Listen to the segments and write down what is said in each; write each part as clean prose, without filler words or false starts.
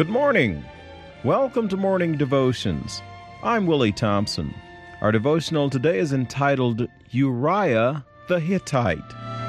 Good morning. Welcome to Morning Devotions. I'm Willie Thompson. Our devotional today is entitled Uriah the Hittite.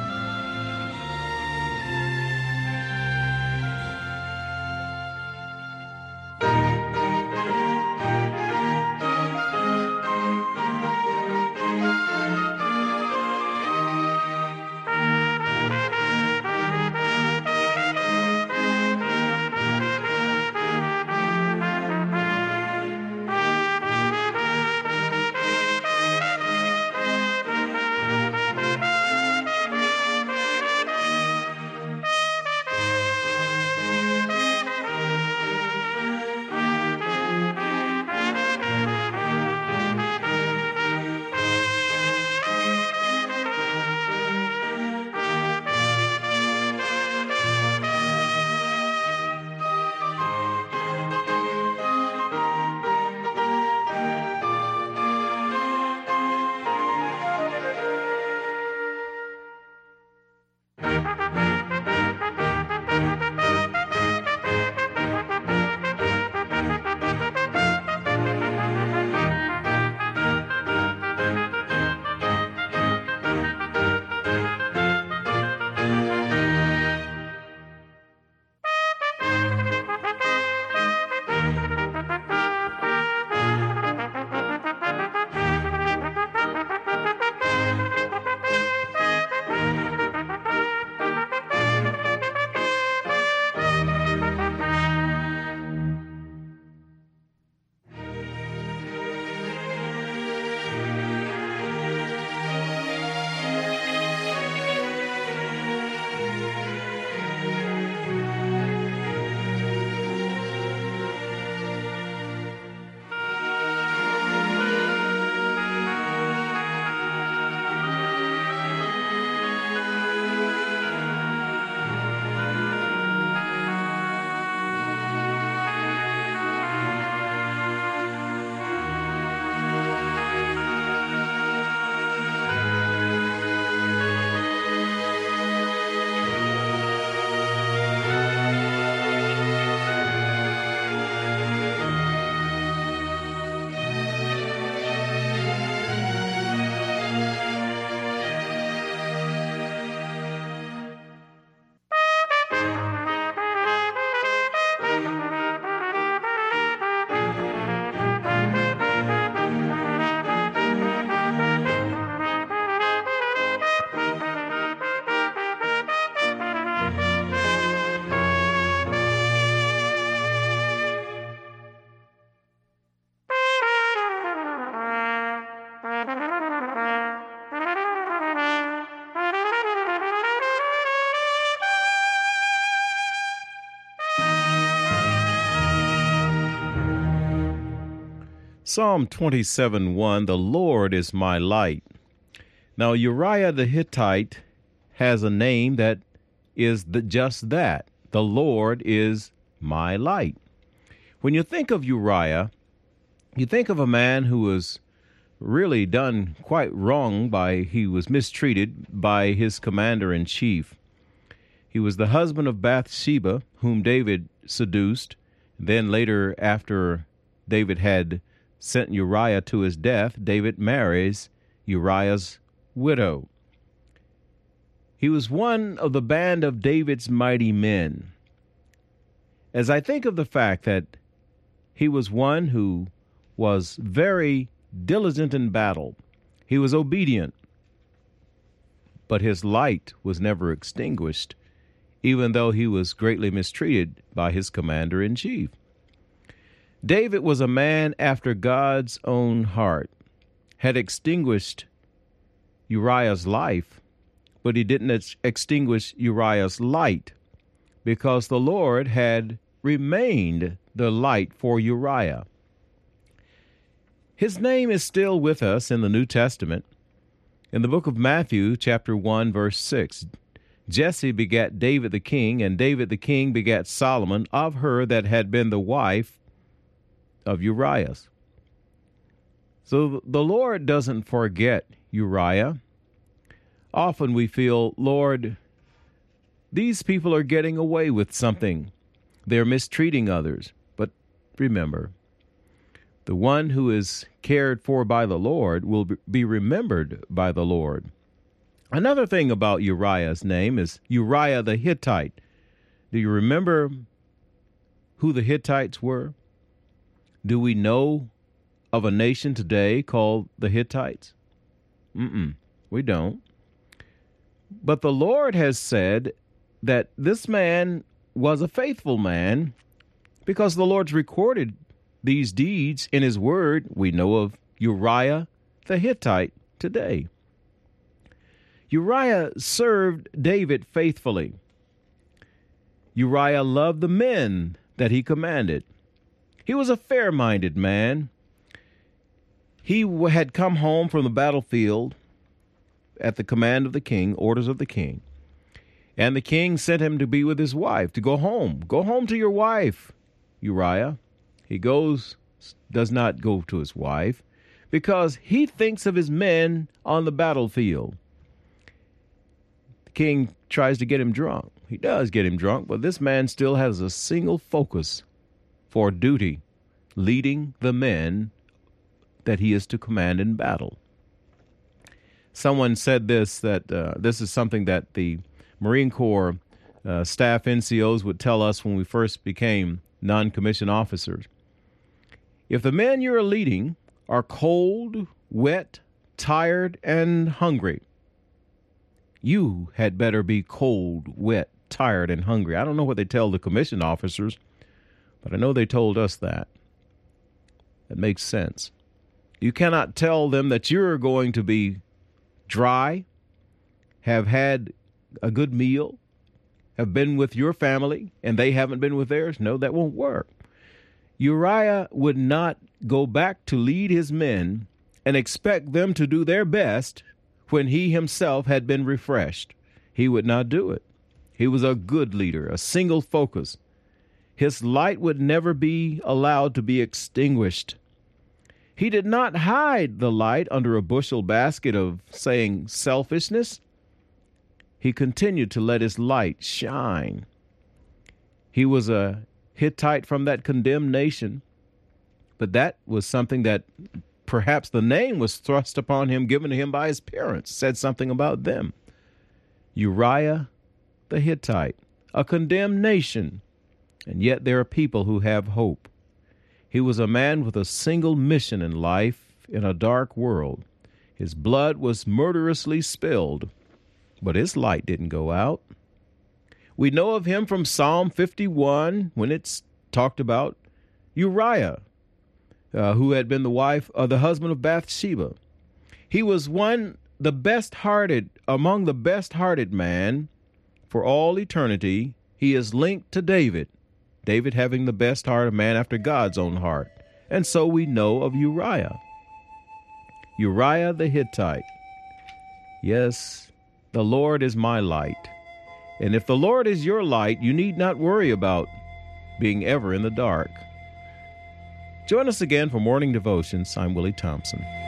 Psalm 27:1, The Lord is my light. Now, Uriah the Hittite has a name that is just that. The Lord is my light. When you think of Uriah, you think of a man who was really done quite wrong he was mistreated by his commander-in-chief. He was the husband of Bathsheba, whom David seduced. Then later, after David had sent Uriah to his death, David marries Uriah's widow. He was one of the band of David's mighty men. As I think of the fact that he was one who was very diligent in battle, he was obedient, but his light was never extinguished, even though he was greatly mistreated by his commander-in-chief. David was a man after God's own heart, had extinguished Uriah's life, but he didn't extinguish Uriah's light, because the Lord had remained the light for Uriah. His name is still with us in the New Testament. In the book of Matthew, chapter 1, verse 6, Jesse begat David the king, and David the king begat Solomon of her that had been the wife of Uriah. So the Lord doesn't forget Uriah. Often we feel, Lord, these people are getting away with something. They're mistreating others. But remember, the one who is cared for by the Lord will be remembered by the Lord. Another thing about Uriah's name is Uriah the Hittite. Do you remember who the Hittites were? Do we know of a nation today called the Hittites? We don't. But the Lord has said that this man was a faithful man because the Lord's recorded these deeds in his word. We know of Uriah the Hittite today. Uriah served David faithfully. Uriah loved the men that he commanded. He was a fair-minded man. He had come home from the battlefield at the command of the king, orders of the king. And the king sent him to be with his wife, to go home. Go home to your wife, Uriah. He does not go to his wife because he thinks of his men on the battlefield. The king tries to get him drunk. He does get him drunk, but this man still has a single focus for duty, leading the men that he is to command in battle. Someone said this, that this is something that the Marine Corps staff NCOs would tell us when we first became non-commissioned officers. If the men you're leading are cold, wet, tired, and hungry, you had better be cold, wet, tired, and hungry. I don't know what they tell the commissioned officers, but I know they told us that. That makes sense. You cannot tell them that you're going to be dry, have had a good meal, have been with your family, and they haven't been with theirs. No, that won't work. Uriah would not go back to lead his men and expect them to do their best when he himself had been refreshed. He would not do it. He was a good leader, a single focus. His light would never be allowed to be extinguished. He did not hide the light under a bushel basket of, saying, selfishness. He continued to let his light shine. He was a Hittite from that condemned nation, but that was something that perhaps the name was thrust upon him, given to him by his parents, said something about them. Uriah the Hittite, a condemned nation, and yet there are people who have hope. He was a man with a single mission in life in a dark world. His blood was murderously spilled, but his light didn't go out. We know of him from Psalm 51 when it's talked about Uriah, who had been the husband of Bathsheba. He was among the best-hearted man for all eternity. He is linked to David having the best heart, a man after God's own heart. And so we know of Uriah the Hittite. Yes, the Lord is my light. And if the Lord is your light, you need not worry about being ever in the dark. Join us again for Morning Devotions. I'm Willie Thompson.